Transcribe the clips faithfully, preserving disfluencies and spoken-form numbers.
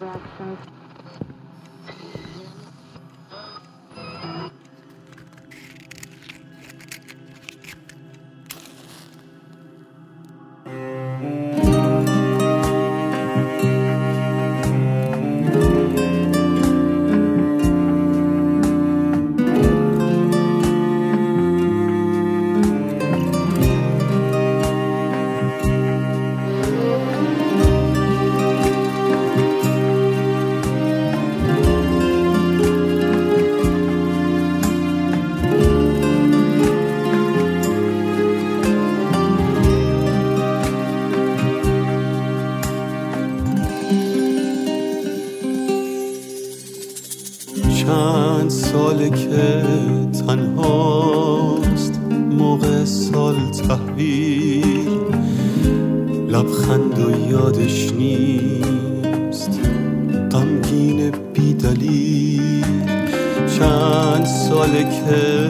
reactions. چند ساله که تنهاست موقع سال تحویل، لبخند و یادش نیست، غمگین بی دلیل. چند ساله که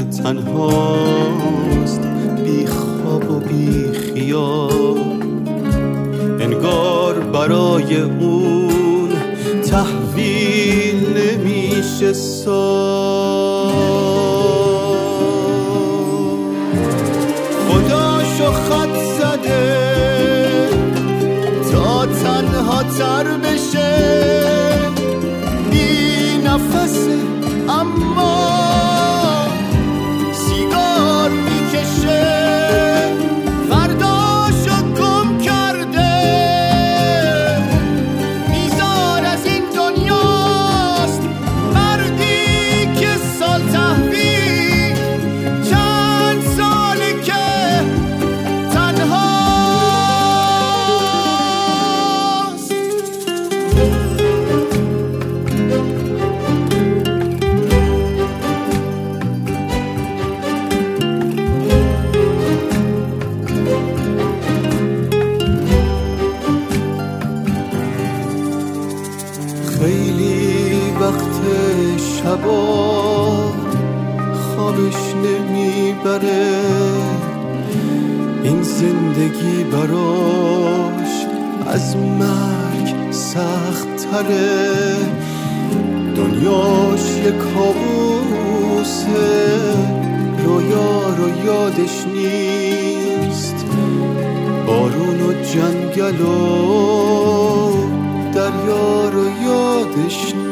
تنهاست بی خواب و بی خیال، انگار برای اون تحویل نمیشه سال. خداشو خط زده تا تنها تر بشه، بی نفسه اما سیگار میکشه. خیلی وقت شبا خوابش نمیبره، این زندگی براش از مرگ سخت تره. دنیاش یک کابوسه، رویا رو یادش نیست، بارون و جنگل و دریا رو یادش نیست.